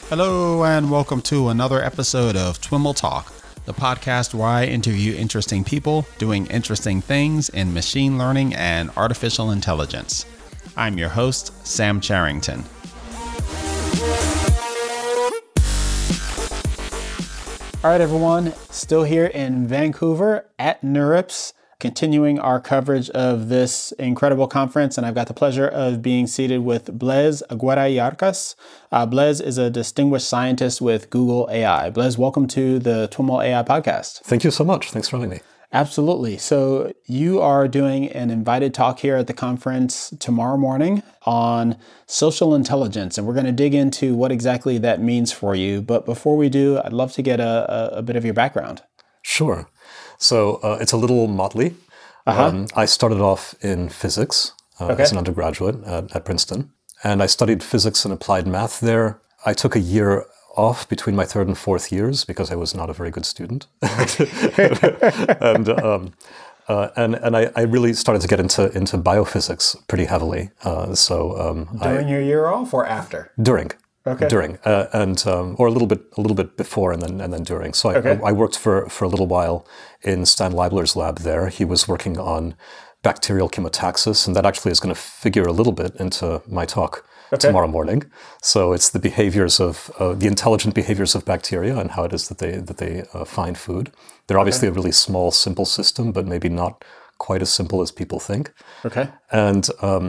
Hello and welcome to another episode of TWIML Talk, the podcast where I interview interesting people doing interesting things in machine learning and artificial intelligence. I'm your host, Sam Charrington. All right, everyone, still here in Vancouver at NeurIPS, continuing our coverage of this incredible conference, and I've got the pleasure of being seated with Blaise Aguirre-Yarcas. Blaise is a distinguished scientist with Google AI. Blaise, welcome to the TWIML AI podcast. Thank you so much. Thanks for having me. Absolutely. So you are doing an invited talk here at the conference tomorrow morning on social intelligence, and we're going to dig into what exactly that means for you. But before we do, I'd love to get a bit of your background. Sure. So it's a little motley. I started off in physics as an undergraduate at Princeton, and I studied physics and applied math there. I took a year off between my third and fourth years because I was not a very good student. and I really started to get into biophysics pretty heavily. During your year off or after? During. Okay. During, or a little bit before and then during. So I worked for a little while in Stan Leibler's lab there. He was working on bacterial chemotaxis, and that actually is going to figure a little bit into my talk tomorrow morning. So it's the behaviors of the intelligent behaviors of bacteria and how it is that they find food. They're obviously a really small, simple system, but maybe not quite as simple as people think. Okay. And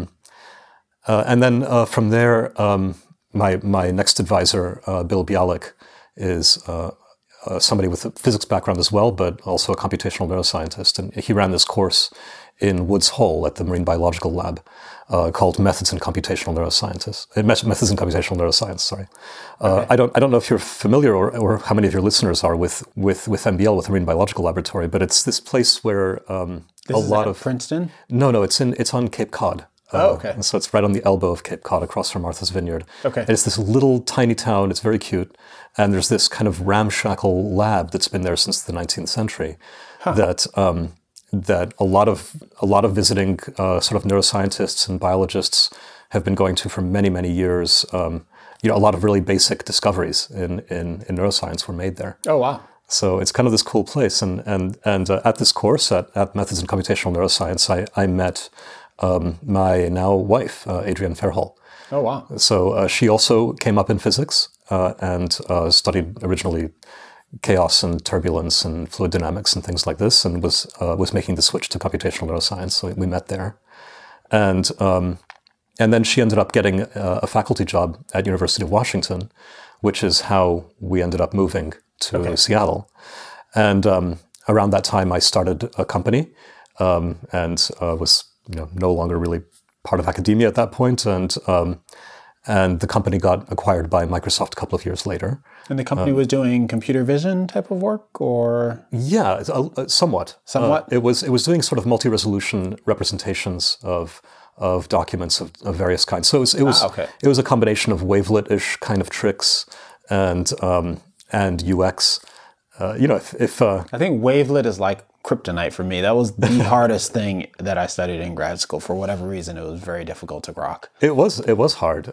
then from there. My next advisor, Bill Bialik, is somebody with a physics background as well, but also a computational neuroscientist. And he ran this course in Woods Hole at the Marine Biological Lab called Methods in Computational Neuroscience. Methods in Computational Neuroscience. Sorry, I don't know if you're familiar or how many of your listeners are with MBL, with the Marine Biological Laboratory, but it's this place where Princeton. No, it's on Cape Cod. Okay. So it's right on the elbow of Cape Cod, across from Martha's Vineyard. Okay. And it's this little tiny town. It's very cute, and there's this kind of ramshackle lab that's been there since the 19th century. That a lot of visiting sort of neuroscientists and biologists have been going to for many years. A lot of really basic discoveries in neuroscience were made there. Oh wow. So it's kind of this cool place, and at this course at Methods in Computational Neuroscience, I met. My now wife, Adrienne Fairhall. Oh, wow. So she also came up in physics and studied originally chaos and turbulence and fluid dynamics and things like this, and was making the switch to computational neuroscience. So we met there. And then she ended up getting a faculty job at University of Washington, which is how we ended up moving to Seattle. And around that time, I started a company and was no longer really part of academia at that point, and the company got acquired by Microsoft a couple of years later. And the company was doing computer vision type of work, or somewhat. Somewhat. It was doing sort of multi-resolution representations of documents of various kinds. So it was a combination of wavelet-ish kind of tricks and UX. I think wavelet is like kryptonite for me. That was the hardest thing that I studied in grad school. For whatever reason, it was very difficult to grok. It was hard.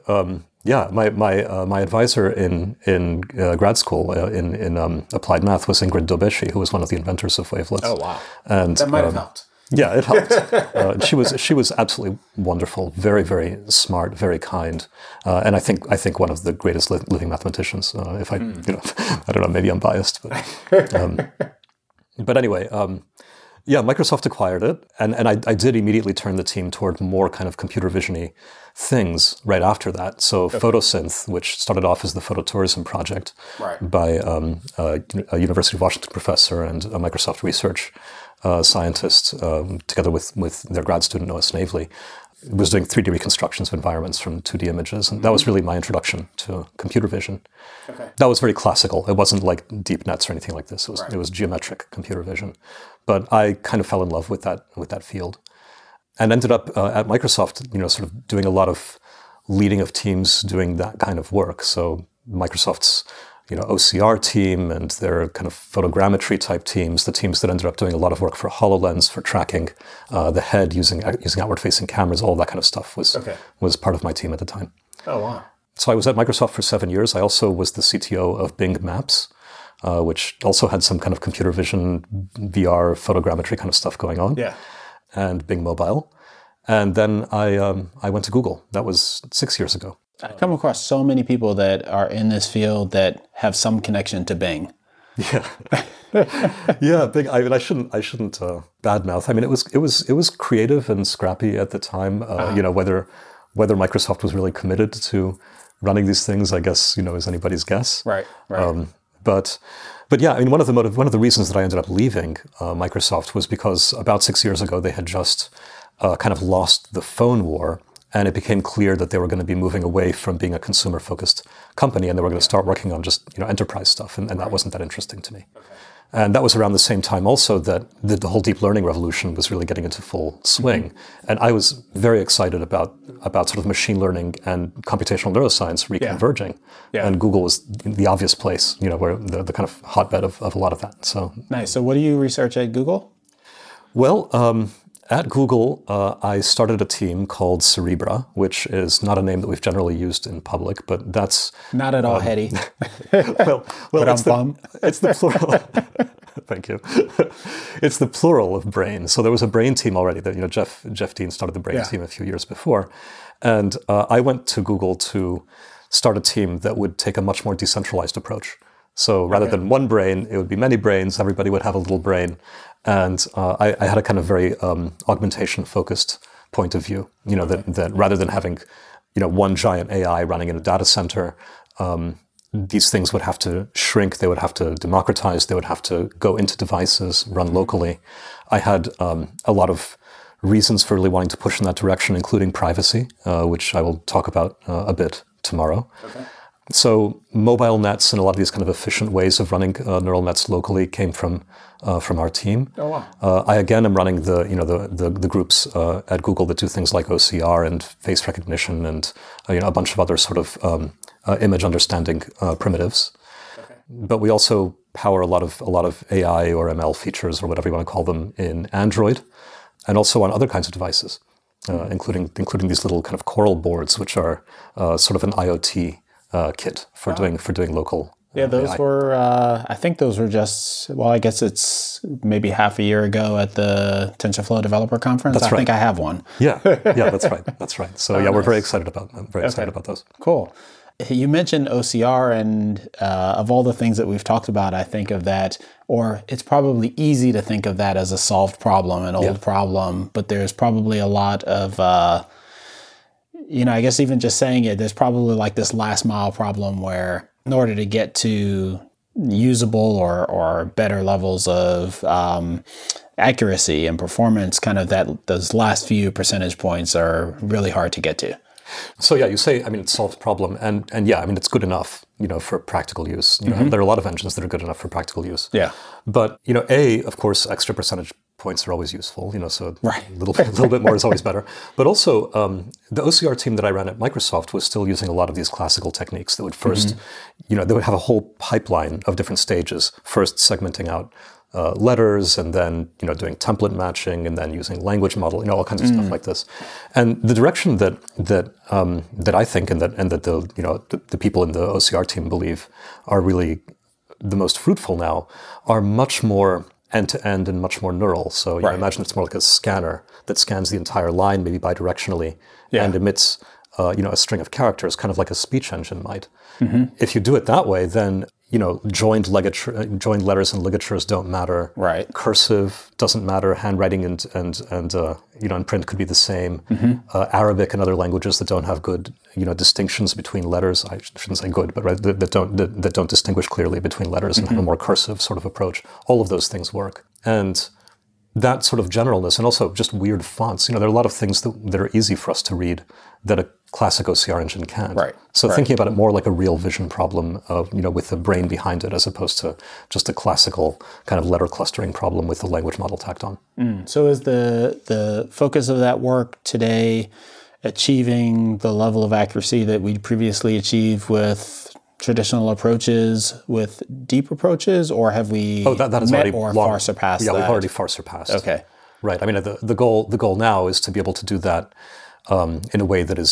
My advisor in grad school in applied math was Ingrid Dobeshi, who was one of the inventors of wavelets. Oh wow! And that might have helped. Yeah, it helped. She was absolutely wonderful, very very smart, very kind, and I think one of the greatest living mathematicians. If I I don't know, maybe I'm biased, but anyway, Microsoft acquired it, and I did immediately turn the team toward more kind of computer vision-y things right after that. So Photosynth, which started off as the phototourism project by a University of Washington professor and a Microsoft research scientist, together with their grad student Noah Snavely, was doing 3D reconstructions of environments from 2D images. And that was really my introduction to computer vision. Okay. That was very classical. It wasn't like deep nets or anything like this. It was geometric computer vision. But I kind of fell in love with that field. And ended up at Microsoft, sort of doing a lot of leading of teams doing that kind of work. So Microsoft's OCR team and their kind of photogrammetry type teams, the teams that ended up doing a lot of work for HoloLens, for tracking the head using outward-facing cameras, all that kind of stuff was part of my team at the time. Oh, wow. So I was at Microsoft for 7 years. I also was the CTO of Bing Maps, which also had some kind of computer vision, VR, photogrammetry kind of stuff going on. Yeah. And Bing Mobile. And then I went to Google. That was 6 years ago. I've come across so many people that are in this field that have some connection to Bing. Yeah, yeah. Bing. I mean, I shouldn't badmouth. I mean, it was creative and scrappy at the time. You know, whether Microsoft was really committed to running these things, I guess, you know, is anybody's guess. Right. But yeah, I mean, one of the reasons that I ended up leaving Microsoft was because about 6 years ago they had just kind of lost the phone war. And it became clear that they were going to be moving away from being a consumer-focused company, and they were going to start working on just enterprise stuff, and that wasn't that interesting to me. Okay. And that was around the same time also that the whole deep learning revolution was really getting into full swing. Mm-hmm. And I was very excited about sort of machine learning and computational neuroscience reconverging. Yeah. And Google was the obvious place, you know, where the kind of hotbed of a lot of that. So nice. So what do you research at Google? Well, at Google, I started a team called Cerebra, which is not a name that we've generally used in public, but that's... Not at all heady. well, it's the plural. Thank you. It's the plural of brain. So there was a brain team already that, you know, Jeff Dean started the brain team a few years before. And I went to Google to start a team that would take a much more decentralized approach. So rather than one brain, it would be many brains. Everybody would have a little brain. And I had a kind of very augmentation-focused point of view, you know, that rather than having, you know, one giant AI running in a data center, these things would have to shrink. They would have to democratize. They would have to go into devices, run locally. I had a lot of reasons for really wanting to push in that direction, including privacy, which I will talk about a bit tomorrow. Okay. So mobile nets and a lot of these kind of efficient ways of running neural nets locally came from our team. Oh wow! I again am running the groups at Google that do things like OCR and face recognition and a bunch of other sort of image understanding primitives. Okay. But we also power a lot of AI or ML features or whatever you want to call them in Android, and also on other kinds of devices, including these little kind of Coral boards, which are sort of an IoT kit for doing local. Yeah, those AI. Were, I think those were just, well, I guess it's maybe half a year ago at the TensorFlow Developer Conference. That's right. I think I have one. Yeah, that's right. So we're very excited about those. Cool. You mentioned OCR, and of all the things that we've talked about, I think of that, or it's probably easy to think of that as a solved problem, an old problem, but there's probably a lot of, I guess even just saying it, there's probably like this last mile problem where in order to get to usable or better levels of accuracy and performance, kind of those last few percentage points are really hard to get to. So yeah, you say, I mean, it's a solved problem, and yeah, I mean, it's good enough, for practical use. There are a lot of engines that are good enough for practical use. Yeah. But of course, extra percentage points are always useful. So a little bit more is always better. But also, the OCR team that I ran at Microsoft was still using a lot of these classical techniques that would first, they would have a whole pipeline of different stages. First, segmenting out letters, and then doing template matching, and then using language model, all kinds of stuff like this. And the direction that I think and that the people in the OCR team believe are really the most fruitful now are much more end-to-end and much more neural. So imagine it's more like a scanner that scans the entire line, maybe bidirectionally, and emits a string of characters, kind of like a speech engine might. If you do it that way, then joined letters and ligatures don't matter. Right. Cursive doesn't matter. Handwriting and in print could be the same. Arabic and other languages that don't have good distinctions between letters. I shouldn't say good, but that don't distinguish clearly between letters and have a more cursive sort of approach. All of those things work. And that sort of generalness, and also just weird fonts. There are a lot of things that are easy for us to read that a classic OCR engine can't. Right. So thinking about it more like a real vision problem of, with the brain behind it, as opposed to just a classical kind of letter clustering problem with the language model tacked on. So is the focus of that work today achieving the level of accuracy that we previously achieved with traditional approaches, with deep approaches, or have we that is met or far surpassed that? Yeah, we've already far surpassed. Okay. Right. I mean, the goal now is to be able to do that in a way that is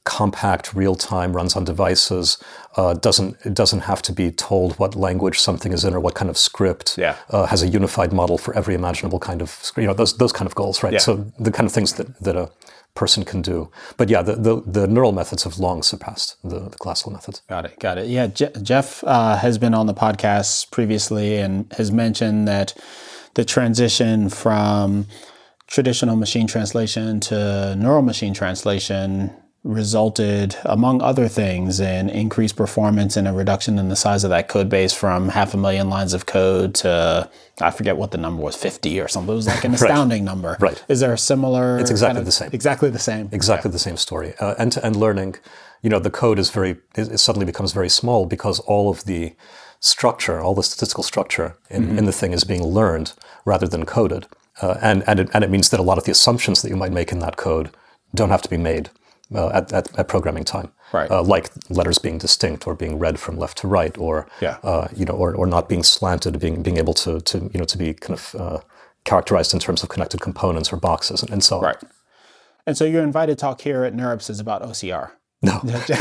compact, real-time, runs on devices, it doesn't have to be told what language something is in or what kind of script, has a unified model for every imaginable kind of, those kind of goals, right? So the kind of things that a person can do. But yeah, the neural methods have long surpassed the classical methods. Got it. Yeah, Jeff has been on the podcast previously and has mentioned that the transition from traditional machine translation to neural machine translation resulted, among other things, in increased performance and a reduction in the size of that code base from 500,000 lines of code to, I forget what the number was, 50 or something. It was like an astounding number. Right. Is there a similar... It's exactly the same. Exactly the same. Exactly the same story. End-to-end learning, the code it suddenly becomes very small because all of the structure, all the statistical structure in the thing is being learned rather than coded. And it means that a lot of the assumptions that you might make in that code don't have to be made at programming time, right? Like letters being distinct or being read from left to right, or or not being slanted, being able to be kind of characterized in terms of connected components or boxes and so on. Right. And so your invited talk here at NeurIPS is about OCR. No,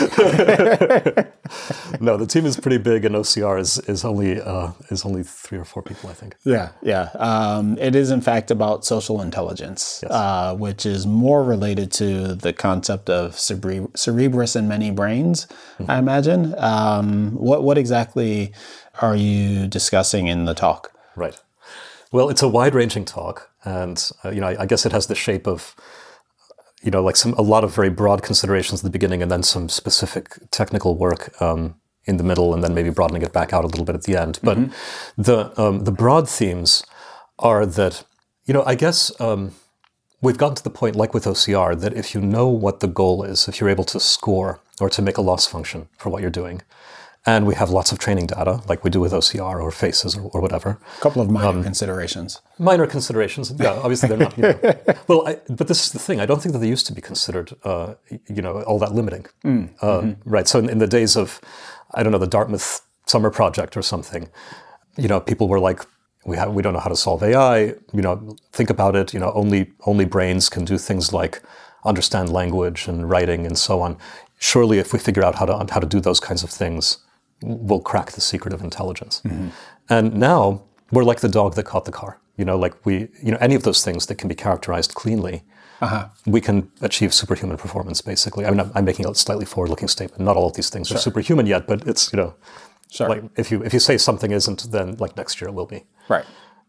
no. The team is pretty big, and OCR is only 3 or 4 people, I think. Yeah. It is in fact about social intelligence, yes. Which is more related to the concept of cerebrus and many brains, I imagine. What exactly are you discussing in the talk? Right. Well, it's a wide-ranging talk, and I guess it has the shape of, like a lot of very broad considerations at the beginning and then some specific technical work in the middle, and then maybe broadening it back out a little bit at the end. But the broad themes are that, I guess we've gotten to the point, like with OCR, that if you know what the goal is, if you're able to score or to make a loss function for what you're doing, and we have lots of training data, like we do with OCR or FACES or whatever. A couple of minor considerations. Minor considerations, yeah. Obviously, they're not. Well, but this is the thing. I don't think that they used to be considered, all that limiting. Right. So in the days of, I don't know, the Dartmouth summer project or something, people were like, we don't know how to solve AI. Think about it. Only brains can do things like understand language and writing and so on. Surely, if we figure out how to do those kinds of things, we'll crack the secret of intelligence. And now we're like the dog that caught the car. Any of those things that can be characterized cleanly, we can achieve superhuman performance, basically. I mean, I'm making a slightly forward-looking statement. Not all of these things are superhuman yet, but it's, like if you say something isn't, then like next year it will be. Right.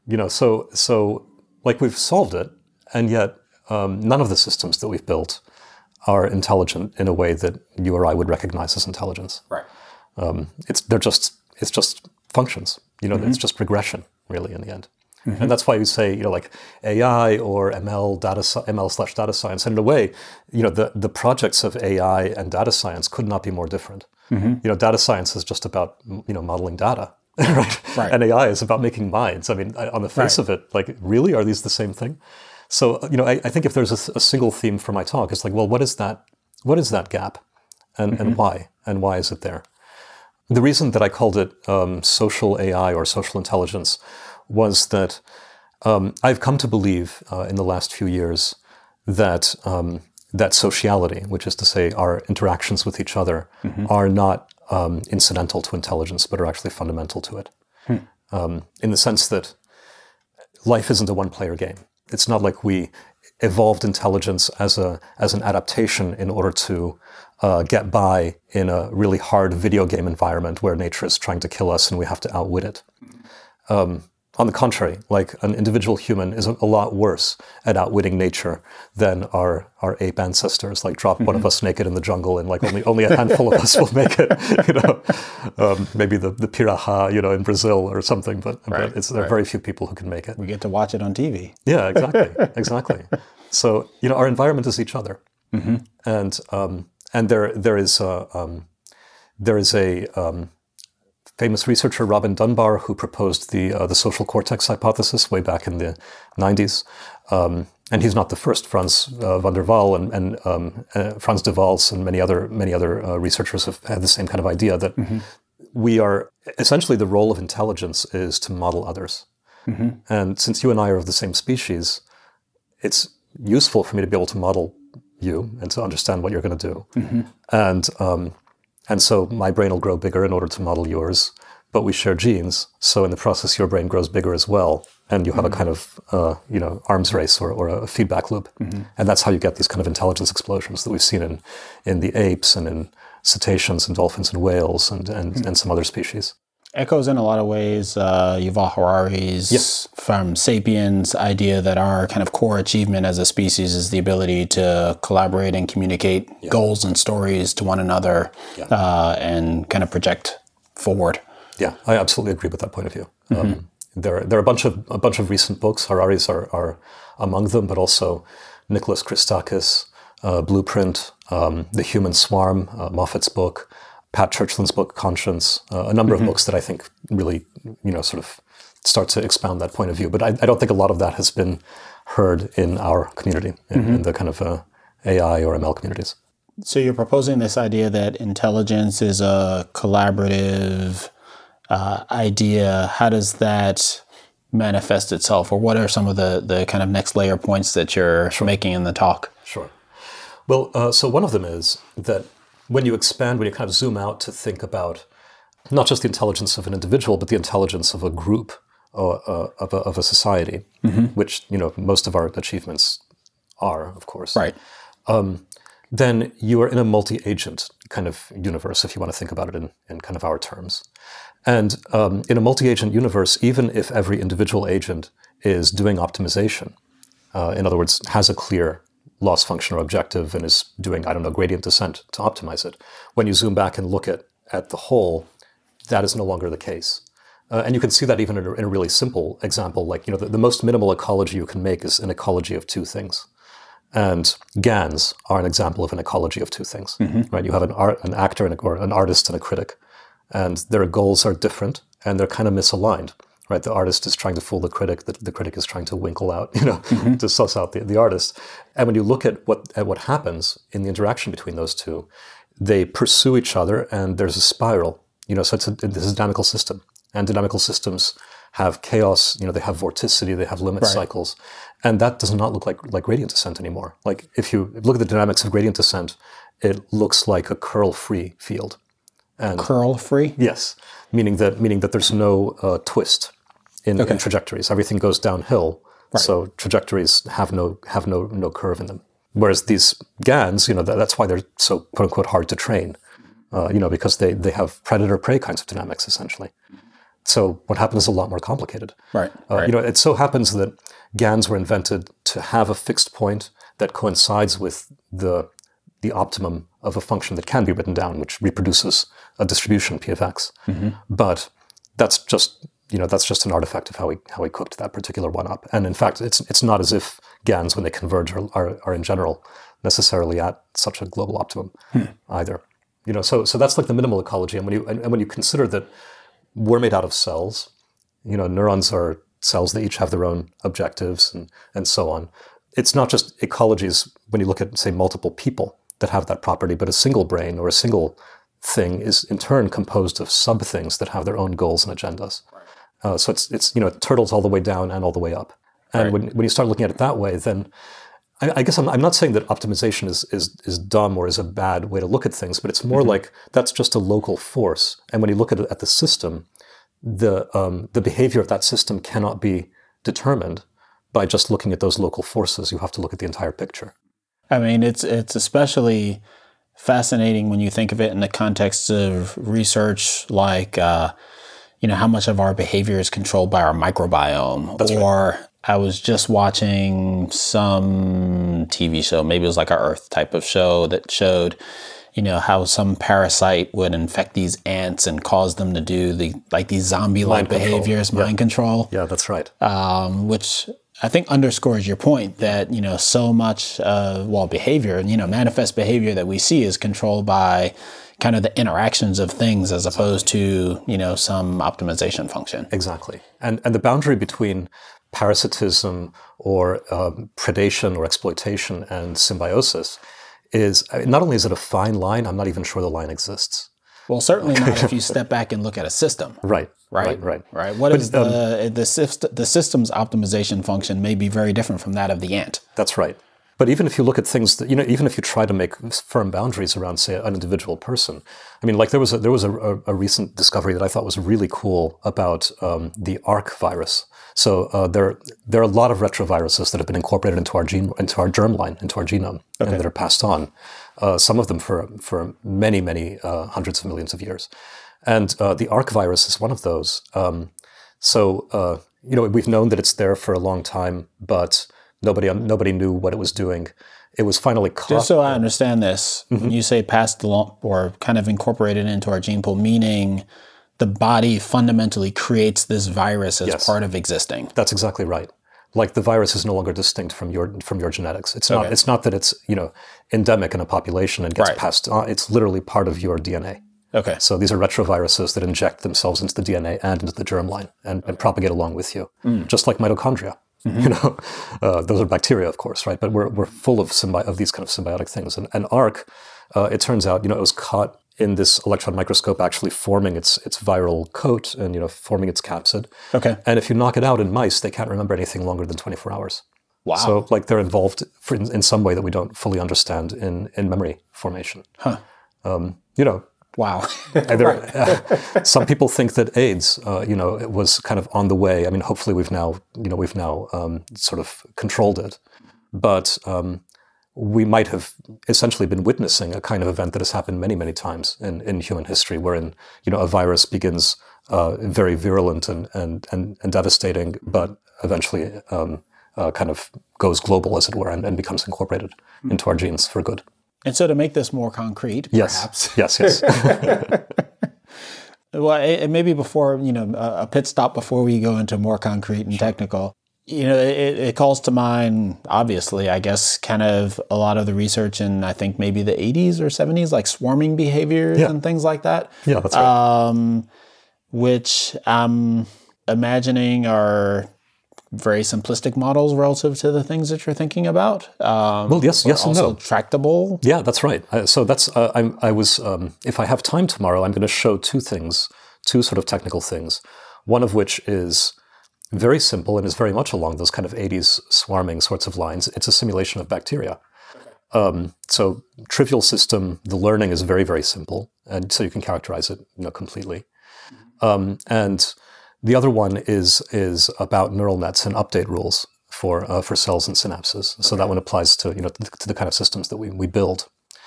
So like we've solved it, and yet none of the systems that we've built are intelligent in a way that you or I would recognize as intelligence. Right. It's just functions. It's just regression, really, in the end. And that's why you say, like AI or ML/data science. And in a way, the projects of AI and data science could not be more different. Data science is just about modeling data, right? And AI is about making minds. I mean, on the face of it, like, really, are these the same thing? So, I think if there's a single theme for my talk, it's like, well, what is that gap, and why? And why is it there? The reason that I called it social AI or social intelligence was that I've come to believe in the last few years that that sociality, which is to say our interactions with each other, are not incidental to intelligence, but are actually fundamental to it. In the sense that life isn't a one-player game. It's not like we evolved intelligence as an adaptation in order to get by in a really hard video game environment where nature is trying to kill us and we have to outwit it. On the contrary, like an individual human is a lot worse at outwitting nature than our ape ancestors. Like drop one of us naked in the jungle and like only a handful of us will make it. Maybe the piraha, in Brazil or something. But there are very few people who can make it. We get to watch it on TV. Yeah, exactly. So our environment is each other, and there is a famous researcher, Robin Dunbar, who proposed the social cortex hypothesis way back in the 90s. And he's not the first. Frans van der Waal and Frans de Waals and many other researchers have had the same kind of idea that we are, essentially the role of intelligence is to model others. And since you and I are of the same species, it's useful for me to be able to model you and to understand what you're going to do. And so my brain will grow bigger in order to model yours, but we share genes. So in the process, your brain grows bigger as well. And you have a kind of, arms race or a feedback loop. And that's how you get these kind of intelligence explosions that we've seen in the apes and in cetaceans and dolphins and whales and some other species. Echoes in a lot of ways Yuval Harari's from Sapiens idea that our kind of core achievement as a species is the ability to collaborate and communicate goals and stories to one another and kind of project forward. Yeah, I absolutely agree with that point of view. There are a bunch of recent books. Harari's are among them, but also Nicholas Christakis, Blueprint, The Human Swarm, Moffat's book, Pat Churchland's book, Conscience, a number of books that I think really, sort of start to expound that point of view. But I don't think a lot of that has been heard in our community, in the kind of AI or ML communities. So you're proposing this idea that intelligence is a collaborative idea. How does that manifest itself? Or what are some of the kind of next layer points that you're making in the talk? Sure. Well, so one of them is that when you expand, when you kind of zoom out to think about not just the intelligence of an individual, but the intelligence of a group, of a society, which, most of our achievements are, of course. Right. Then you are in a multi-agent kind of universe, if you want to think about it in kind of our terms. And in a multi-agent universe, even if every individual agent is doing optimization, in other words, has a clear loss function or objective and is doing, gradient descent to optimize it, when you zoom back and look at the whole, that is no longer the case. And you can see that even in a really simple example, like, the most minimal ecology you can make is an ecology of two things. And GANs are an example of an ecology of two things, right? You have an actor or an artist and a critic, and their goals are different and they're kind of misaligned, right? The artist is trying to fool the critic, the critic is trying to winkle out, to suss out the artist. And when you look at what happens in the interaction between those two, they pursue each other and there's a spiral, so this is a dynamical system. And dynamical systems have chaos, they have vorticity, they have limit cycles. And that does not look like gradient descent anymore. Like if you look at the dynamics of gradient descent, it looks like a curl-free field. And curl-free? Yes, meaning that there's no twist in trajectories. Everything goes downhill, so trajectories have no curve in them. Whereas these GANs, that's why they're so quote unquote hard to train, because they have predator-prey kinds of dynamics essentially. So what happens is a lot more complicated. Right. It so happens that GANs were invented to have a fixed point that coincides with the optimum of a function that can be written down, which reproduces a distribution P of x. But that's just an artifact of how we cooked that particular one up. And in fact, it's not as if GANs, when they converge, are in general necessarily at such a global optimum either. So that's like the minimal ecology. And when you consider that we're made out of cells, neurons are cells that each have their own objectives and so on. It's not just ecologies when you look at, say, multiple people that have that property, but a single brain or a single thing is in turn composed of sub-things that have their own goals and agendas. So it's turtles all the way down and all the way up. And when you start looking at it that way, then I guess I'm not saying that optimization is dumb or is a bad way to look at things, but it's more like that's just a local force. And when you look at the system, the behavior of that system cannot be determined by just looking at those local forces. You have to look at the entire picture. I mean, it's especially fascinating when you think of it in the context of research like, how much of our behavior is controlled by our microbiome. That's right. I was just watching some TV show, maybe it was like a Earth type of show that showed, how some parasite would infect these ants and cause them to do these zombie-like behaviors, mind control. Yeah, that's right. Which I think underscores your point that, so much, behavior, manifest behavior that we see is controlled by kind of the interactions of things as opposed to, some optimization function. Exactly. And the boundary between parasitism or predation or exploitation and symbiosis is, not only is it a fine line, I'm not even sure the line exists. Well, certainly not if you step back and look at a system. Right. What is the system's optimization function may be very different from that of the ant. That's right. But even if you look at things that, even if you try to make firm boundaries around, say, an individual person, I mean, like there was a recent discovery that I thought was really cool about the ARC virus. So there are a lot of retroviruses that have been incorporated into our germline, into our genome, and that are passed on. Some of them for many, many hundreds of millions of years, and the ARC virus is one of those. We've known that it's there for a long time, but nobody knew what it was doing. It was finally caught. Just so I understand this, when you say passed along or kind of incorporated into our gene pool, meaning the body fundamentally creates this virus as part of existing. That's exactly right. Like the virus is no longer distinct from your genetics. It's not. It's not that it's endemic in a population and gets passed on. It's literally part of your DNA. Okay. So these are retroviruses that inject themselves into the DNA and into the germline and propagate along with you, just like mitochondria. Those are bacteria, of course, right? But we're full of these kind of symbiotic things. And ARC, it turns out, it was caught in this electron microscope actually forming its viral coat and forming its capsid. Okay. And if you knock it out in mice, they can't remember anything longer than 24 hours. Wow. So like they're involved in some way that we don't fully understand in memory formation. Huh. Wow. Some people think that AIDS, it was kind of on the way. I mean, hopefully we've now sort of controlled it, but we might have essentially been witnessing a kind of event that has happened many, many times in human history, wherein a virus begins very virulent and devastating, but eventually kind of goes global, as it were, and becomes incorporated into our genes for good. And so to make this more concrete, perhaps. Yes. Well, maybe before, a pit stop before we go into more concrete and technical, it calls to mind, obviously, I guess, kind of a lot of the research in, I think, maybe the 80s or 70s, like swarming behaviors and things like that. Yeah, that's right. Which I'm imagining are very simplistic models relative to the things that you're thinking about. Yes, and also no. Tractable. Yeah, that's right. So that's if I have time tomorrow, I'm going to show two sort of technical things. One of which is very simple and is very much along those kind of 80s swarming sorts of lines. It's a simulation of bacteria. So trivial system, the learning is very, very simple, and so you can characterize it completely. And the other one is about neural nets and update rules for cells and synapses. So that one applies to to the kind of systems that we build.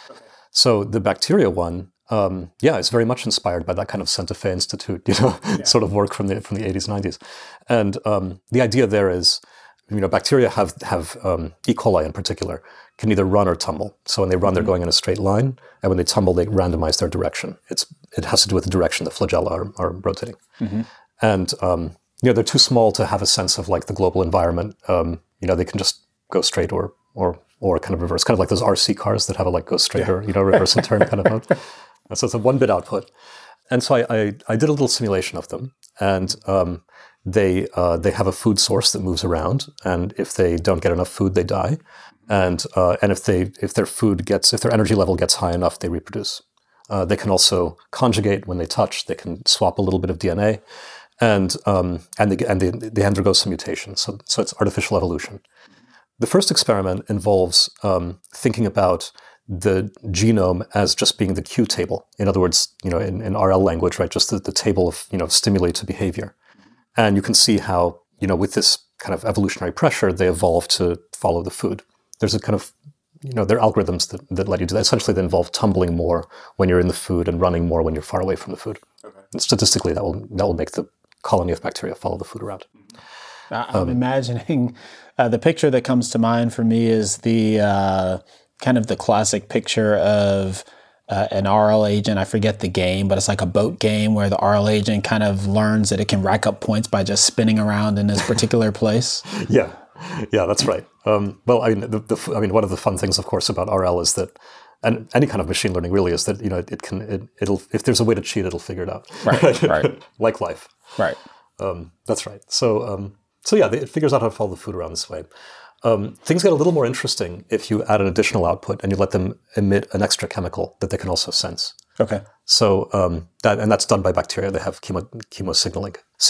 So the bacteria one, it's very much inspired by that kind of Santa Fe Institute, sort of work from the 80s, 90s. And the idea there is, bacteria have E. coli in particular, can either run or tumble. So when they run, they're going in a straight line, and when they tumble, they randomize their direction. It has to do with the direction the flagella are rotating. Mm-hmm. And they're too small to have a sense of like the global environment. They can just go straight or kind of reverse, kind of like those RC cars that have a like go straight or reverse and turn kind of mode. So it's a 1-bit output. And so I did a little simulation of them, and they have a food source that moves around, and if they don't get enough food, they die. And if their energy level gets high enough, they reproduce. They can also conjugate when they touch. They can swap a little bit of DNA, and they undergo some mutations. So it's artificial evolution. The first experiment involves thinking about the genome as just being the Q table. In other words, in RL language, right, just the table of stimuli to behavior. And you can see how with this kind of evolutionary pressure, they evolve to follow the food. There's a kind of there are algorithms that let you do that. Essentially, they involve tumbling more when you're in the food and running more when you're far away from the food. Okay. And statistically, that will make the colony of bacteria follow the food around. I'm imagining the picture that comes to mind for me is the kind of the classic picture of an RL agent. I forget the game, but it's like a boat game where the RL agent kind of learns that it can rack up points by just spinning around in this particular place. Yeah, that's right. Well, I mean, one of the fun things, of course, about RL is that, and any kind of machine learning really is that it'll if there's a way to cheat, it'll figure it out. Right. Like life. Right. That's right. So it figures out how to follow the food around this way. Things get a little more interesting if you add an additional output and you let them emit an extra chemical that they can also sense. Okay. So that's done by bacteria. They have chemo signaling. So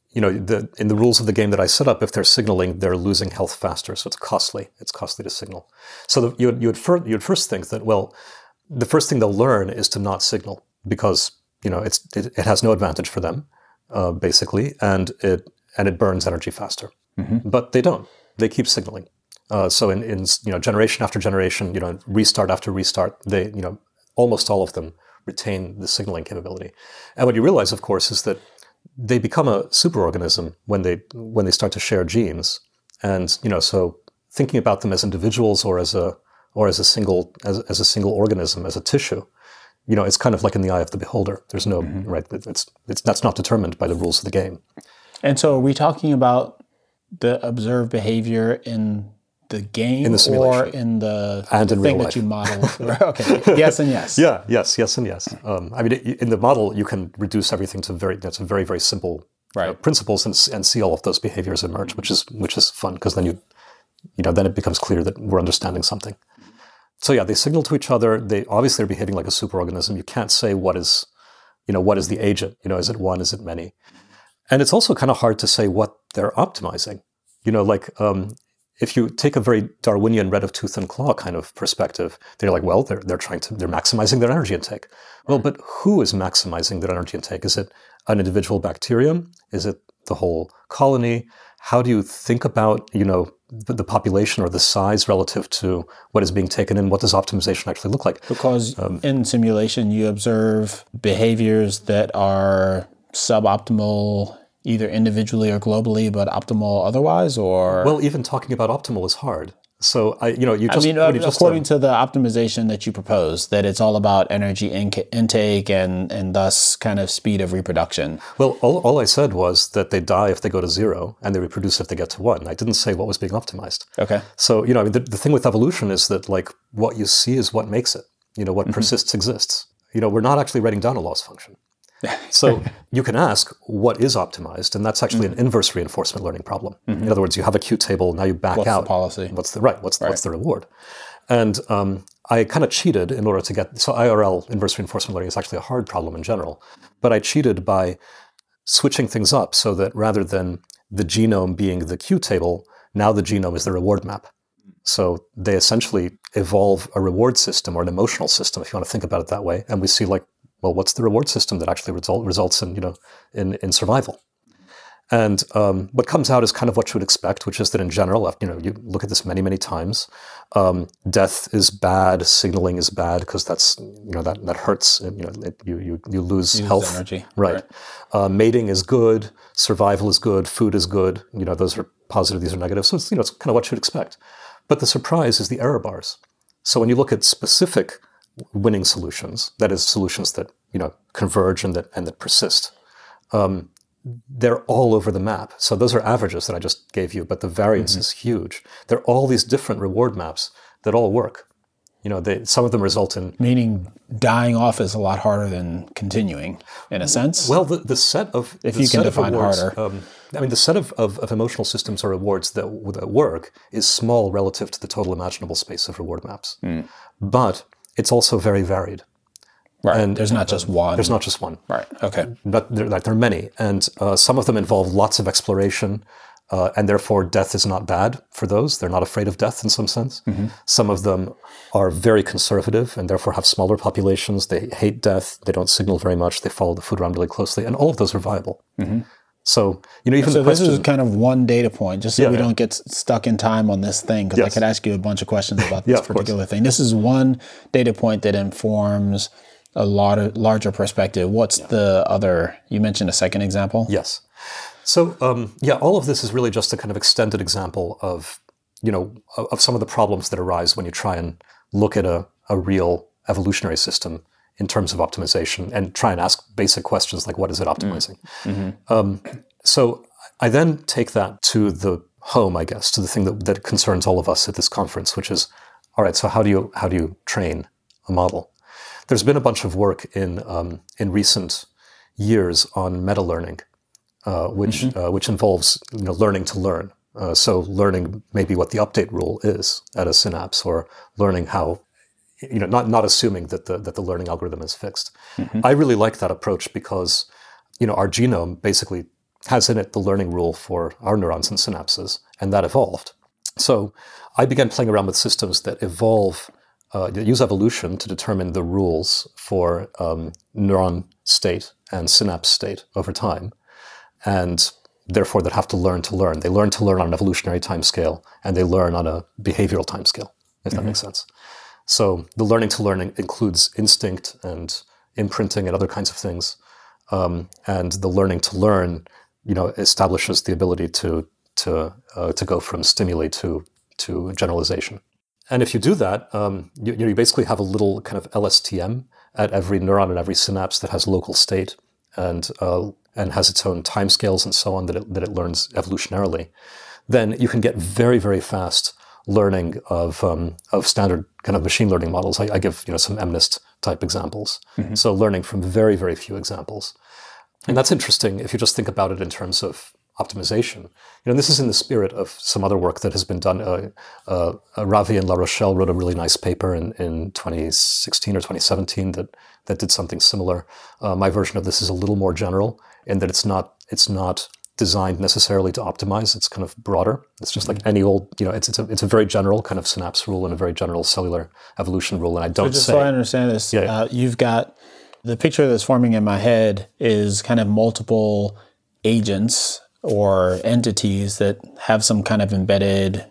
in the rules of the game that I set up, if they're signaling, they're losing health faster, so it's costly. It's costly to signal. So you'd first think that, well, the first thing they'll learn is to not signal because it has no advantage for them, basically, and it burns energy faster. But they don't. They keep signaling. So in generation after generation, restart after restart, they almost all of them retain the signaling capability. And what you realize, of course, is that they become a superorganism when they start to share genes. And so thinking about them as individuals or as a single organism, as a tissue, it's kind of like in the eye of the beholder. There's no right. That's not determined by the rules of the game. And so, are we talking about the observed behavior in the game, in the simulation, or in the in thing that you modeled? Okay, yes and yes. Yeah, yes and yes. In the model, you can reduce everything to very, very simple principles and see all of those behaviors emerge, which is fun because then then it becomes clear that we're understanding something. So yeah, they signal to each other. They obviously are behaving like a superorganism. You can't say what is the agent. Is it one? Is it many? And it's also kind of hard to say what they're optimizing. If you take a very Darwinian red of tooth and claw kind of perspective, they're like, well, they're maximizing their energy intake. Well, but who is maximizing their energy intake? Is it an individual bacterium? Is it the whole colony? How do you think about, the population or the size relative to what is being taken in? What does optimization actually look like? Because in simulation, you observe behaviors that are suboptimal either individually or globally, but optimal otherwise, or? Well, even talking about optimal is hard. So, according to the optimization that you propose, that it's all about energy intake and thus kind of speed of reproduction. Well, all I said was that they die if they go to 0 and they reproduce if they get to 1. I didn't say what was being optimized. Okay. So, the thing with evolution is that what you see is what makes it. What persists exists. We're not actually writing down a loss function. So you can ask what is optimized, and that's actually an inverse reinforcement learning problem. In other words, you have a Q table, now you back out. What's the policy? What's the reward? And I kind of cheated in order to get, so IRL, inverse reinforcement learning, is actually a hard problem in general, but I cheated by switching things up so that rather than the genome being the Q table, now the genome is the reward map. So they essentially evolve a reward system or an emotional system, if you want to think about it that way, and we see well, what's the reward system that actually results in in survival? And what comes out is kind of what you would expect, which is that in general, you look at this many, many times. Death is bad, signaling is bad because that's that hurts. You lose health, energy, right? Mating is good, survival is good, food is good. Those are positive, these are negative. So it's kind of what you would expect. But the surprise is the error bars. So when you look at specific winning solutions, that is solutions that converge and that persist, they're all over the map. So those are averages that I just gave you, but the variance is huge. There are all these different reward maps that all work. Some of them result in... Meaning dying off is a lot harder than continuing, in a sense? Well, the set of... If you can define harder. The set of emotional systems or rewards that work is small relative to the total imaginable space of reward maps. But it's also very varied. Right. And there's not just one. There's not just one. Right. Okay. But there are many. And some of them involve lots of exploration. And therefore, death is not bad for those. They're not afraid of death in some sense. Some of them are very conservative and therefore have smaller populations. They hate death. They don't signal very much. They follow the food around really closely. And all of those are viable. So, even so this is kind of one data point, just so we don't get stuck in time on this thing, because I could ask you a bunch of questions about this particular thing. This is one data point that informs a larger perspective. What's the other? You mentioned a second example? Yes. So, all of this is really just a kind of extended example of, of some of the problems that arise when you try and look at a real evolutionary system in terms of optimization and try and ask basic questions like, what is it optimizing? So I then take that to the home, I guess, to the thing that concerns all of us at this conference, which is, all right, so how do you train a model? There's been a bunch of work in recent years on meta-learning, which involves learning to learn. So learning maybe what the update rule is at a synapse, or learning how, not assuming that the learning algorithm is fixed. I really like that approach because, our genome basically has in it the learning rule for our neurons and synapses, and that evolved. So I began playing around with systems that evolve, that use evolution to determine the rules for neuron state and synapse state over time, and therefore that have to learn to learn. They learn to learn on an evolutionary timescale, and they learn on a behavioral timescale, if that makes sense. So the learning to learn includes instinct and imprinting and other kinds of things, and the learning to learn, establishes the ability to go from stimuli to generalization. And if you do that, you basically have a little kind of LSTM at every neuron and every synapse that has local state and has its own timescales and so on that it learns evolutionarily. Then you can get very, very fast learning of standard kind of machine learning models. I give some MNIST type examples. So learning from very, very few examples. And that's interesting if you just think about it in terms of optimization. This is in the spirit of some other work that has been done. Ravi and La Rochelle wrote a really nice paper in 2016 or 2017 that did something similar. My version of this is a little more general in that it's not designed necessarily to optimize. It's kind of broader. It's just like any old, it's a very general kind of synapse rule and a very general cellular evolution rule. And I don't so I understand this, you've got the picture that's forming in my head is kind of multiple agents or entities that have some kind of embedded,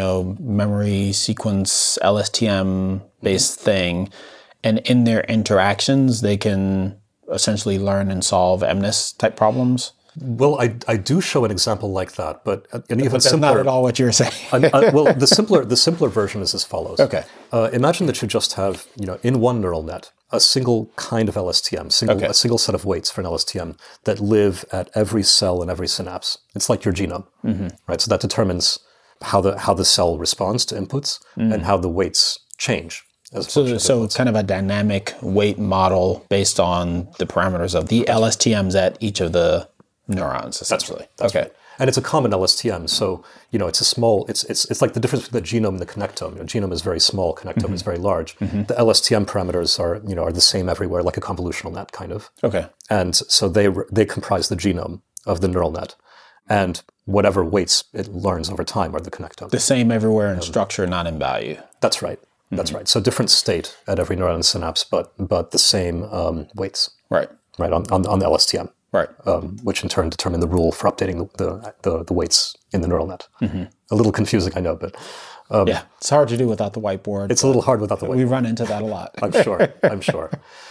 memory sequence, LSTM based thing. And in their interactions, they can essentially learn and solve MNIST type problems. Well, I do show an example like that, but an even that's simpler. Not at all what you're saying. Well, the simpler version is as follows. Okay. Imagine that you just have, in one neural net, a single kind of LSTM, a single set of weights for an LSTM that live at every cell and every synapse. It's like your genome, right? So that determines how the cell responds to inputs and how the weights change. So it's kind of a dynamic weight model based on the parameters of the LSTMs at each of the neurons, essentially. That's right. And it's a common LSTM, so it's a small. It's like the difference between the genome and the connectome. Genome is very small, connectome is very large. The LSTM parameters are the same everywhere, like a convolutional net, kind of. Okay. And so they comprise the genome of the neural net, and whatever weights it learns over time are the connectome. The same everywhere in structure, not in value. That's right. That's right. So different state at every neuron and synapse, but the same weights. Right. Right on the LSTM. Right. Which in turn determine the rule for updating the weights in the neural net. A little confusing, I know, but it's hard to do without the whiteboard. It's a little hard without the whiteboard. We run into that a lot. I'm sure.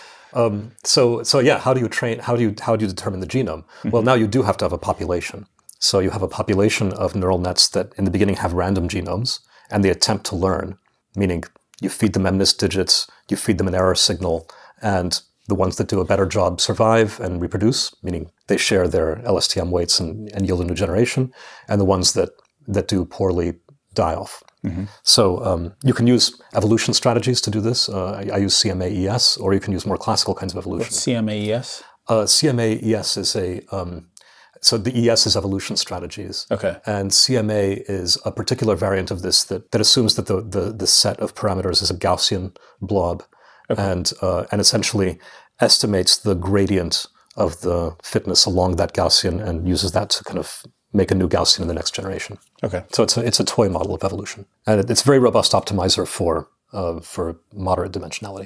So yeah, how do you train? How do you determine the genome? Well, now you do have to have a population. So you have a population of neural nets that in the beginning have random genomes, and they attempt to learn, meaning you feed them MNIST digits, you feed them an error signal, and the ones that do a better job survive and reproduce, meaning they share their LSTM weights and yield a new generation, and the ones that do poorly die off. So you can use evolution strategies to do this. I use CMAES, or you can use more classical kinds of evolution. What's CMAES? CMAES is so the ES is evolution strategies. Okay. And CMA is a particular variant of this that assumes that the set of parameters is a Gaussian blob. Okay. And essentially estimates the gradient of the fitness along that Gaussian and uses that to kind of make a new Gaussian in the next generation. Okay. So it's a toy model of evolution, and it's a very robust optimizer for moderate dimensionality.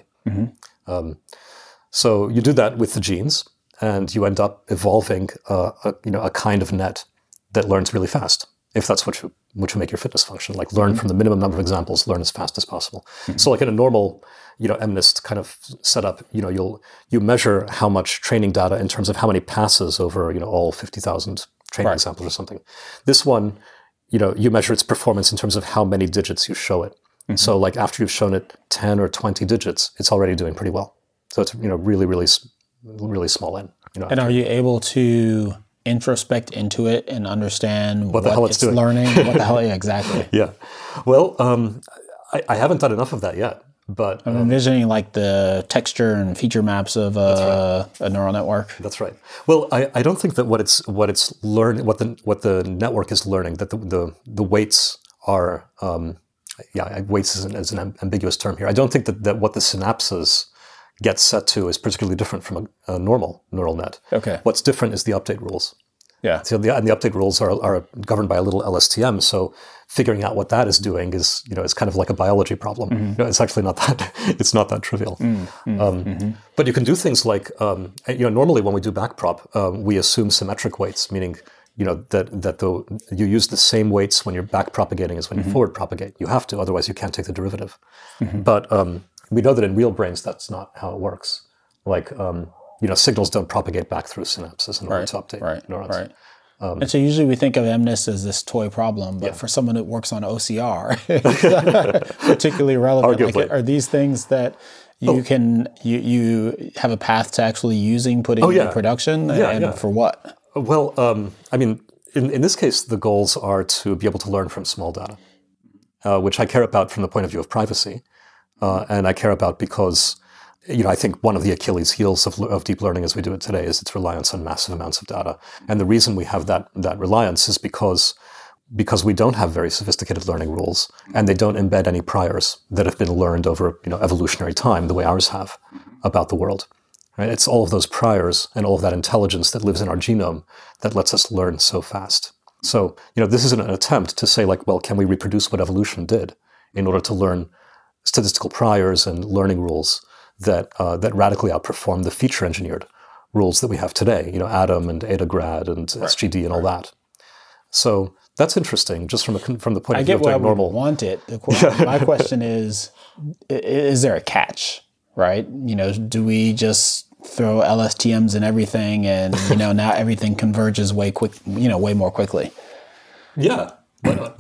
So you do that with the genes, and you end up evolving a kind of net that learns really fast, if that's what you make your fitness function. Like learn from the minimum number of examples, learn as fast as possible. So like in a normal MNIST kind of setup, you measure how much training data in terms of how many passes over all 50,000 training examples or something. This one, you measure its performance in terms of how many digits you show it. So like after you've shown it 10 or 20 digits, it's already doing pretty well. So it's really, really, really small n. And are you able to introspect into it and understand what the hell it's doing. Learning? What the hell? Yeah, exactly. Yeah. Well, I haven't done enough of that yet. But I'm envisioning like the texture and feature maps of a neural network. That's right. Well, I don't think that what it's learning, what the network is learning, that the weights are weights is an ambiguous term here. I don't think that what the synapses get set to is particularly different from a normal neural net. Okay. What's different is the update rules. Yeah. So and the update rules are governed by a little LSTM. So figuring out what that is doing is, is kind of like a biology problem. It's actually not that, it's not that trivial. But you can do things like, normally when we do backprop, we assume symmetric weights, meaning, that you use the same weights when you're back propagating as when you forward propagate. You have to, otherwise you can't take the derivative. But we know that in real brains, that's not how it works. Like, signals don't propagate back through synapses in order to update neurons. Right. And so usually we think of MNIST as this toy problem, but for someone that works on OCR, it's particularly relevant. Arguably. Like, are these things that you can you have a path to actually putting in production, and for what? Well, in this case, the goals are to be able to learn from small data, which I care about from the point of view of privacy, and I care about because, I think one of the Achilles heels of deep learning as we do it today is its reliance on massive amounts of data. And the reason we have that reliance is because we don't have very sophisticated learning rules, and they don't embed any priors that have been learned over evolutionary time the way ours have about the world. Right? It's all of those priors and all of that intelligence that lives in our genome that lets us learn so fast. So, this isn't an attempt to say like, well, can we reproduce what evolution did in order to learn statistical priors and learning rules that radically outperform the feature-engineered rules that we have today, ADAM and AdaGrad and SGD and all that. So that's interesting, just from the point of view of like normal. I want it. My question is there a catch, right? Do we just throw LSTMs in everything and, now everything converges way more quickly? Yeah. Why not?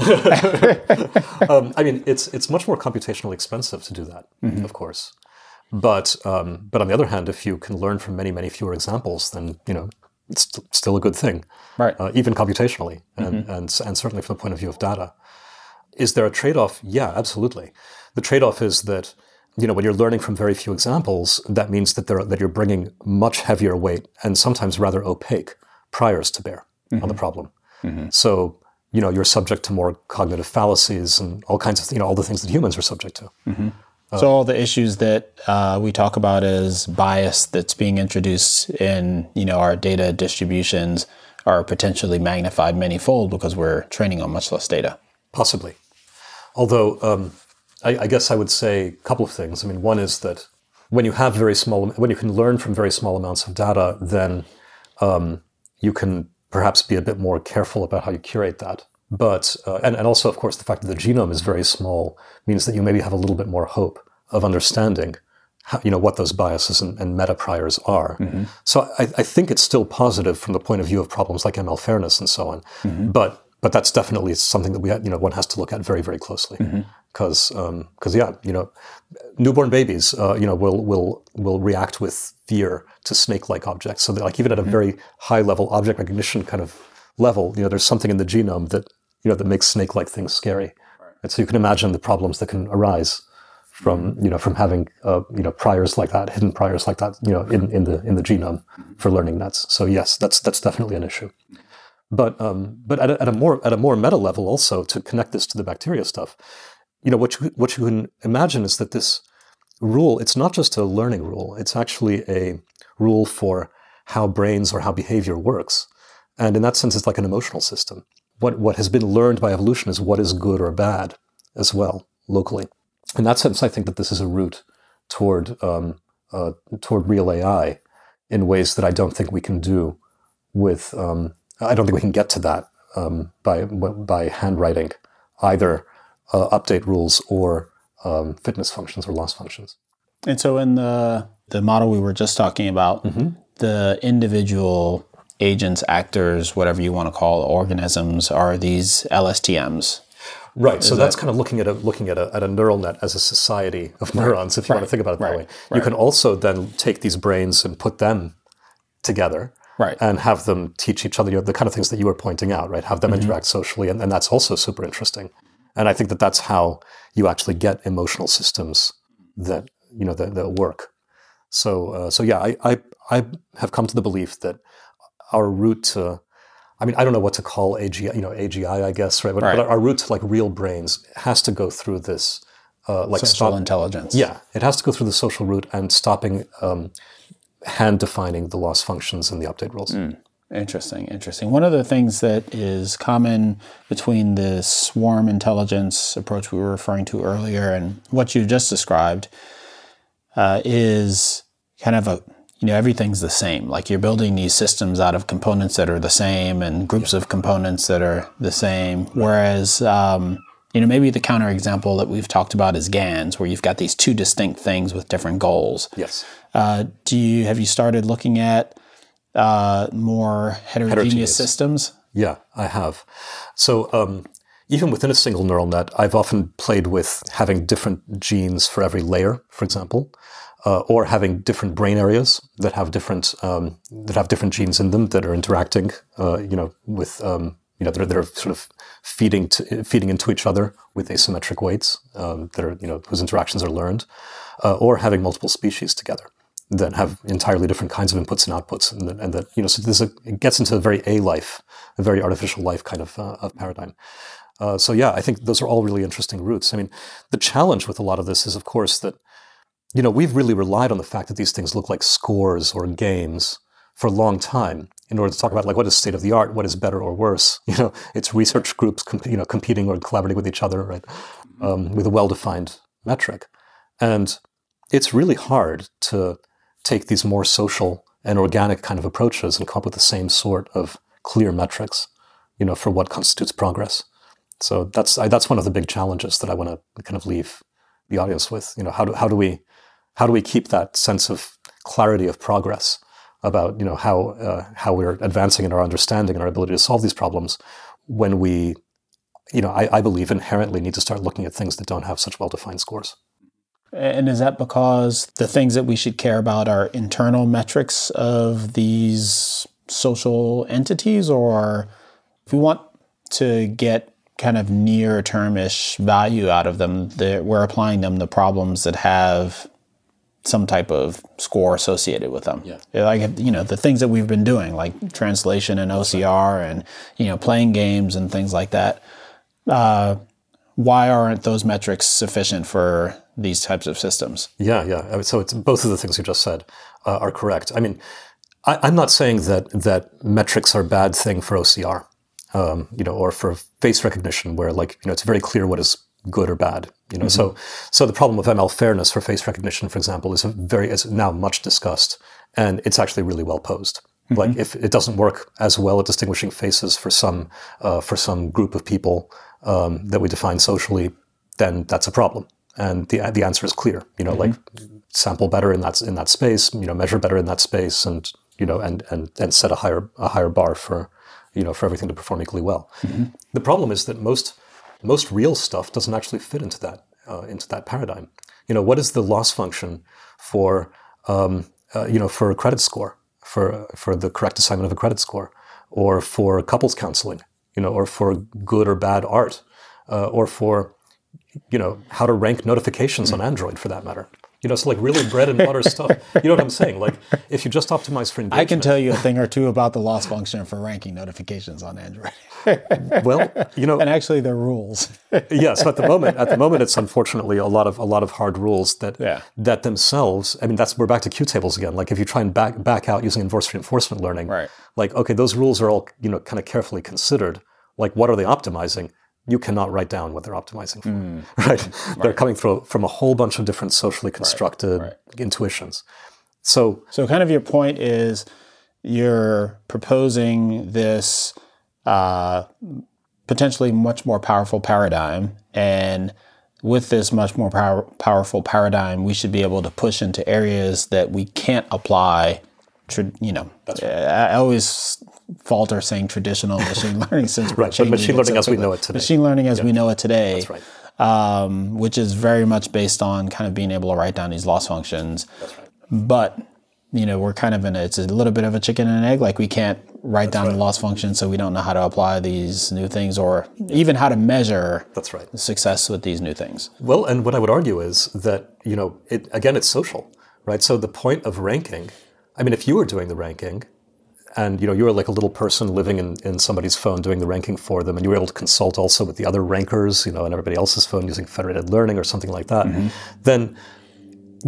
It's much more computationally expensive to do that, of course. But on the other hand, if you can learn from many, many fewer examples, then it's still a good thing, right? Even computationally, and certainly from the point of view of data. Is there a trade-off? Yeah, absolutely. The trade-off is that when you're learning from very few examples, that means that you're bringing much heavier weight and sometimes rather opaque priors to bear on the problem. So you're subject to more cognitive fallacies and all kinds of all the things that humans are subject to. So all the issues that we talk about as bias that's being introduced in our data distributions are potentially magnified manyfold because we're training on much less data. Possibly. Although I guess I would say a couple of things. One is that when you can learn from very small amounts of data, then you can perhaps be a bit more careful about how you curate that. But and also, of course, the fact that the genome is very small means that you maybe have a little bit more hope of understanding how, what those biases and meta priors are. So I think it's still positive from the point of view of problems like ML fairness and so on. But that's definitely something that one has to look at very, very closely. Because newborn babies will react with fear to snake-like objects. So like even at a very high level object recognition kind of level, there's something in the genome that that makes snake-like things scary. And so you can imagine the problems that can arise from having priors like that, hidden priors like that, in the genome for learning nets. So yes, that's definitely an issue. But at a more meta level also, to connect this to the bacteria stuff, what you can imagine is that this rule, it's not just a learning rule, it's actually a rule for how brains or how behavior works. And in that sense, it's like an emotional system. What has been learned by evolution is what is good or bad as well, locally. In that sense, I think that this is a route toward real AI in ways that I don't think we can do with. I don't think we can get to that by handwriting either update rules or fitness functions or loss functions. And so, in the model we were just talking about, the individual agents, actors, whatever you want to call organisms, are these LSTMs. Right. So that's kind of looking at a neural net as a society of neurons, if you want to think about it that way. You can also then take these brains and put them together and have them teach each other, the kind of things that you were pointing out, right? Have them interact socially, and that's also super interesting. And I think that that's how you actually get emotional systems that that work. So I have come to the belief that our route to, I don't know what to call AGI, I guess, right? But our route to like real brains has to go through this social intelligence. Yeah, it has to go through the social route and stopping hand defining the loss functions and the update rules. Interesting. One of the things that is common between the swarm intelligence approach we were referring to earlier and what you just described is kind of everything's the same. Like you're building these systems out of components that are the same and groups of components that are the same. Whereas, maybe the counterexample that we've talked about is GANs, where you've got these two distinct things with different goals. Yes. Have you started looking at more heterogeneous systems? Yeah, I have. So even within a single neural net, I've often played with having different genes for every layer, for example, or having different brain areas that have different genes in them that are interacting, with that are sort of feeding into each other with asymmetric weights that are whose interactions are learned, or having multiple species together that have entirely different kinds of inputs and outputs, and that so it gets into a very a very artificial life kind of paradigm. So yeah, I think those are all really interesting routes. I mean, the challenge with a lot of this is, of course, that we've really relied on the fact that these things look like scores or games for a long time in order to talk about what is state of the art, what is better or worse. It's research groups competing or collaborating with each other, right, with a well-defined metric, and it's really hard to take these more social and organic kind of approaches and come up with the same sort of clear metrics, for what constitutes progress. So that's one of the big challenges that I want to kind of leave the audience with. How do we keep that sense of clarity of progress about how we're advancing in our understanding and our ability to solve these problems when we, I believe inherently need to start looking at things that don't have such well-defined scores. And is that because the things that we should care about are internal metrics of these social entities, or if we want to get kind of near-term-ish value out of them, we're applying them to problems that have some type of score associated with them? Yeah. Like, the things that we've been doing, like translation and OCR and, playing games and things like that. Why aren't those metrics sufficient for these types of systems? Yeah. So it's both of the things you just said are correct. I mean, I'm not saying that metrics are a bad thing for OCR, or for face recognition, where it's very clear what is good or bad. So the problem of ML fairness for face recognition, for example, is now much discussed, and it's actually really well posed. Mm-hmm. Like if it doesn't work as well at distinguishing faces for some group of people that we define socially, then that's a problem. And the answer is clear. Like sample better in that space, measure better in that space, and and set a higher bar for for everything to perform equally well. Mm-hmm. The problem is that most real stuff doesn't actually fit into that paradigm. What is the loss function for for a credit score, for the correct assignment of a credit score, or for couples counseling, or for good or bad art, or for how to rank notifications on Android, for that matter. So like really bread and butter stuff. You know what I'm saying? Like if you just optimize for engagement. I can tell you a thing or two about the loss function for ranking notifications on Android. Well, and actually they're rules. Yeah. So at the moment, it's unfortunately a lot of hard rules that themselves. I mean, we're back to Q tables again. Like if you try and back out using inverse reinforcement learning, right? Like okay, those rules are all kind of carefully considered. Like what are they optimizing? You cannot write down what they're optimizing for, right? They're coming from a whole bunch of different socially constructed intuitions. So kind of your point is you're proposing this potentially much more powerful paradigm, and with this much more powerful paradigm, we should be able to push into areas that we can't apply. That's right. I always falter saying traditional machine learning since we're right, but machine learning as we know it today. Machine learning as we know it today. That's right. Which is very much based on kind of being able to write down these loss functions. That's right. But, we're kind of it's a little bit of a chicken and an egg. Like we can't write down the loss function, so we don't know how to apply these new things or even how to measure success with these new things. Well, and what I would argue is that, it's social, right? So the point of ranking, I mean, if you were doing the ranking, and you were like a little person living in somebody's phone doing the ranking for them, and you were able to consult also with the other rankers, and everybody else's phone using federated learning or something like that, then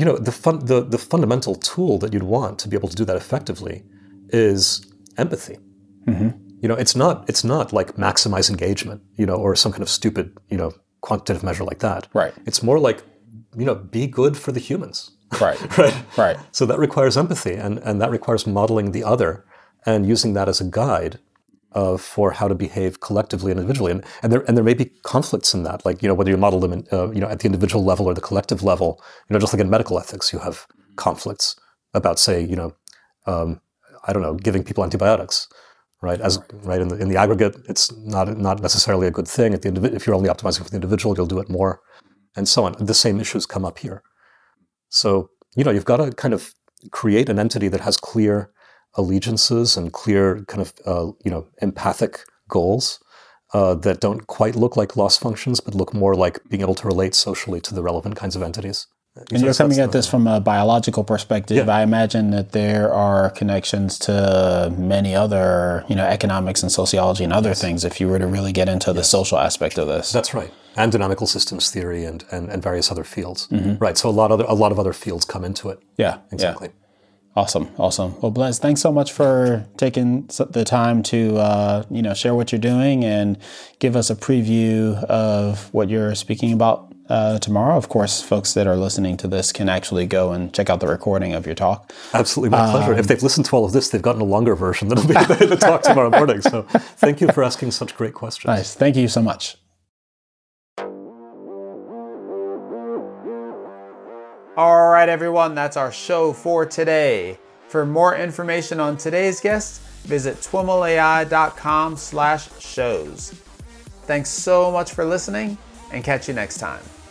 the fundamental tool that you'd want to be able to do that effectively is empathy. You know, it's not like maximize engagement, you know, or some kind of stupid, you know, quantitative measure like that. Right. It's more like, you know, be good for the humans. Right. Right. So that requires empathy, and that requires modeling the other and using that as a guide for how to behave collectively and individually. And there may be conflicts in that, like, you know, whether you model them in, you know, at the individual level or the collective level. You know, just like in medical ethics, you have conflicts about, say, you know, I don't know, giving people antibiotics. Right, in the aggregate, it's not necessarily a good thing. If you're only optimizing for the individual, you'll do it more, and so on. The same issues come up here. So, you know, you've got to kind of create an entity that has clear allegiances and clear kind of you know, empathic goals that don't quite look like loss functions, but look more like being able to relate socially to the relevant kinds of entities. And you're coming at this from a biological perspective. Yeah. I imagine that there are connections to many other, you know, economics and sociology and other things if you were to really get into the social aspect of this. That's right. And dynamical systems theory and various other fields. Right. So a lot of other fields come into it. Yeah. Exactly. Yeah. Awesome. Well, Blaise, thanks so much for taking the time to, you know, share what you're doing and give us a preview of what you're speaking about tomorrow. Of course, folks that are listening to this can actually go and check out the recording of your talk. Absolutely, my pleasure. If they've listened to all of this, they've gotten a longer version that'll be the talk tomorrow morning. So thank you for asking such great questions. Nice. Thank you so much. All right, everyone, that's our show for today. For more information on today's guest, visit twimlai.com/shows. Thanks so much for listening, and catch you next time.